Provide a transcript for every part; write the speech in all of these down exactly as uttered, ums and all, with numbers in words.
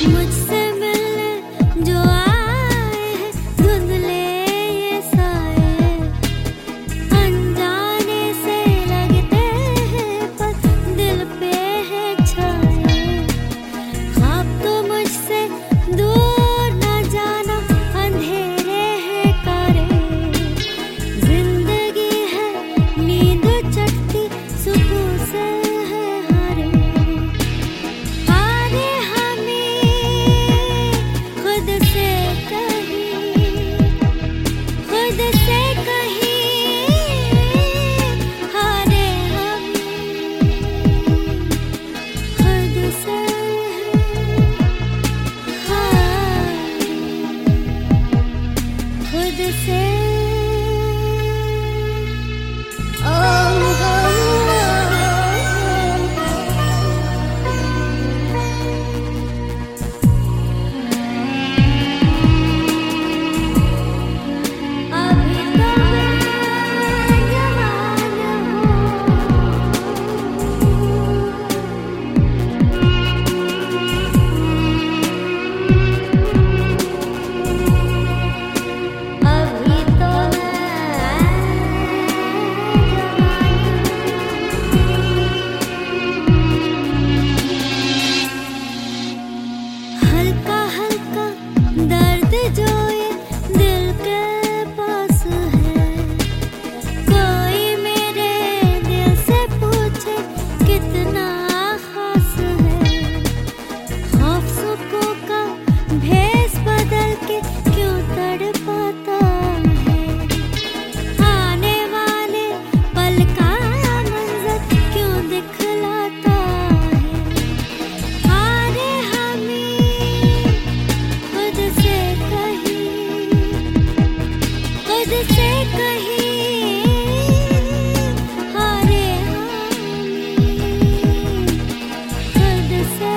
मुझसे मिलने जो आए हैं धुंधले ये साए, अनजाने से लगते हैं पर दिल पे है छाए। ख्वाब तो मुझसे दूर न जाना, अंधेरे हैं कारे, जिंदगी है नींद चटती सुकून से है हारे। हारे हमें खुद से कहीं, खुद से कहीं हारे हम खुद से हारे खुद से। अभी तो मैं जवान हूँ, अभी तो हल्का हल्का दर्द जो ये दिल के पास है, कोई मेरे दिल से पूछे कितना खास है। खौफ सुकून का भेस बदल के क्यों तड़पाता है, आने वाले पल का मंजर क्यों दिखलाता है। हारे हमें खुद से कहीं, खुद से कहीं हारे हमें खुद से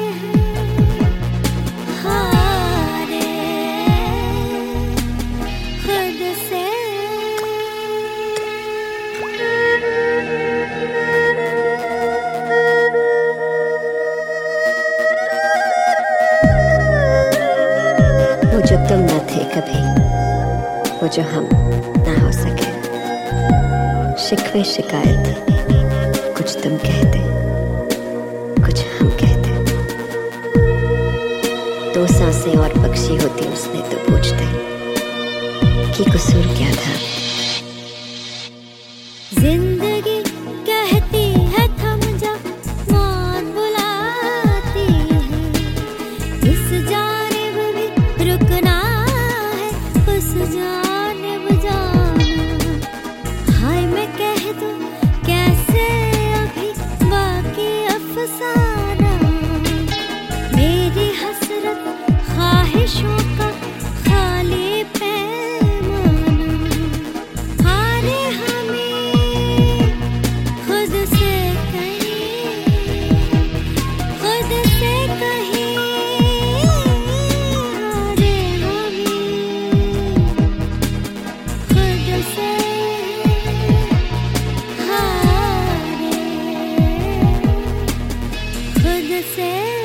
हारे खुद से। वो जो तुम न थे कभी, वो जो हम ना हो सके। शिकवे शिकायत कुछ तुम कहते, कुछ हम कहते। दो सांसें और बख्शी होती उसने तो पूछते कि कसूर क्या था। जिंदगी कहती है थम जा, मौत बुलाती है, इस जानिब भी रुकना है, उस जानिब जाना। हाय मैं कह दूं कैसे अभी बाकी अफसाना, मेरी हसरत ख्वाहिशों का खाली पैमाना। हारे हमें खुद से कहीं, खुद से कहीं हारे हमें खुद से हारे खुद से।